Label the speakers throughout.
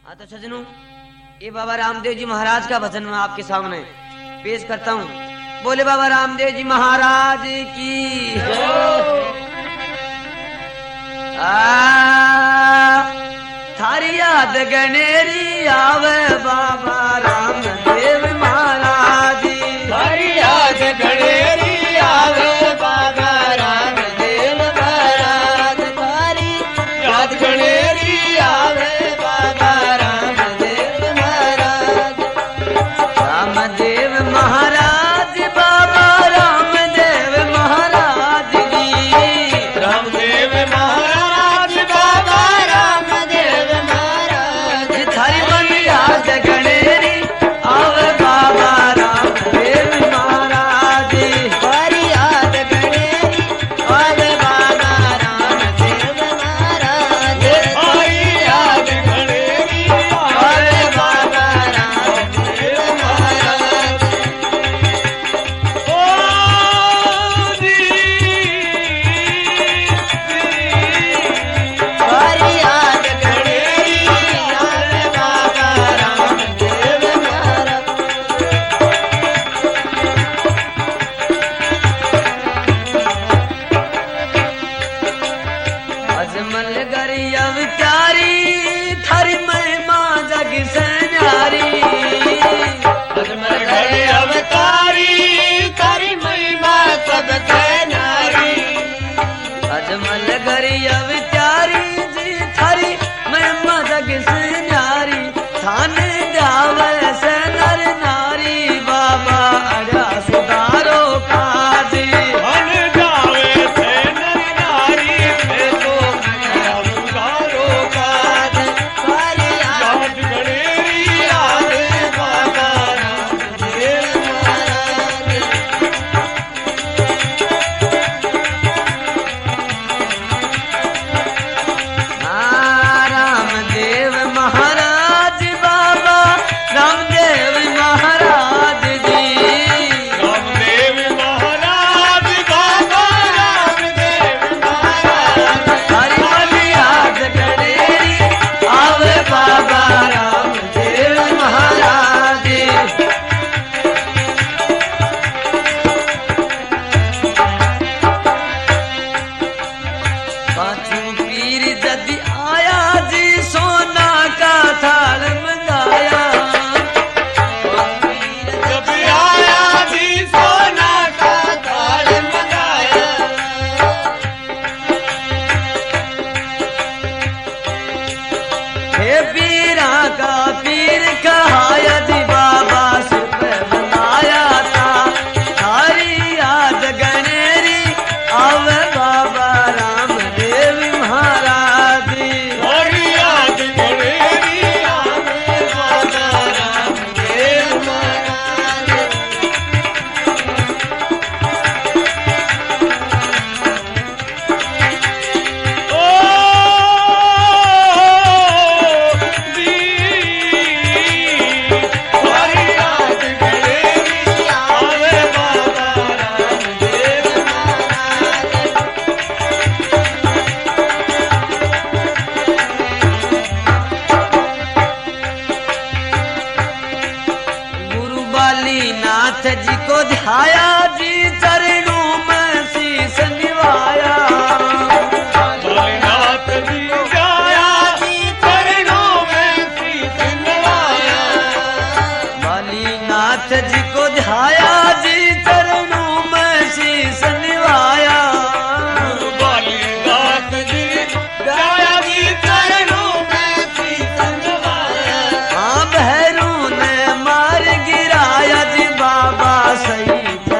Speaker 1: हाँ तो सजनों, ये बाबा रामदेव जी महाराज का भजन मैं आपके सामने पेश करता हूँ। बोले बाबा रामदेव जी महाराज की। थारी याद गनेरी आवे बाबा रामदेव महाराज,
Speaker 2: थारी याद गनेरी आवे बाबा रामदेव महाराज, थारी याद गनेरी आवे बाबा रामदेव महाराज।
Speaker 1: रामदेव महाराज बाबा रामदेव महाराज जी,
Speaker 2: रामदेव महाराज बाबा रामदेव महाराज,
Speaker 1: थारी मन याद गनेरी आवे बाबा रामदेव महाराज,
Speaker 2: थारी याद गनेरी आवे बाबा रामदेव महाराज, थारी याद गनेरी आवे बाबा रामदेव महाराज। ओ जी थारी याद गनेरी आवे बाबा रामदेव महाराज।
Speaker 1: अजमल गरी अवतारी थारी महिमा जग से न्यारी,
Speaker 2: अजमल घरे अवतारी तारी महिमा सबसे नारी।
Speaker 1: अजमल गरी अवतारी जी थारी महिमा जग से न्यारी, थाने जावे से नर नारी बाबा अड़ा सुधारो काज,
Speaker 2: मन जावे थे नर नारी थे तो नया उधारो काज। तारी याद गणेरी आवे बाबा रामदेव महाराज।
Speaker 1: रामदेव महाराज बाबा रामदेव महाराज जी,
Speaker 2: रामदेव महाराज बाबा रामदेव महाराज,
Speaker 1: हरि मन याद गणेरी आवे बाबा रामदेव महाराज। पाछू पीर जदि आया जी सोना का थाल मंगाया,
Speaker 2: जब आया जी सोना का थाल मंगाया।
Speaker 1: हे पीरा का पीर कहाया जी बाबा सुप बनाया था, थारी याद गणेरी आवे बाबा रामदेव महाराज,
Speaker 2: और याद गणेरी आवे बाबा रामदेव महाराज। ओ जी और याद गणेरी आवे बाबा रामदेव महाराज।
Speaker 1: गुरु बाली नाथ जी को ध्याया जी चरणों में शीस निवाया,
Speaker 2: भोलेनाथ जी गाया जी चरणों में शीश नवाया।
Speaker 1: बाली नाथ जी को ध्याया जी चरणों में शीस निवाया,
Speaker 2: भोलेनाथ जी गाया जी चरणों में शीश नवाया।
Speaker 1: हाँ भैरू ने मार गिराया जी बाबा सही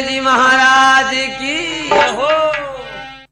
Speaker 1: जी महाराज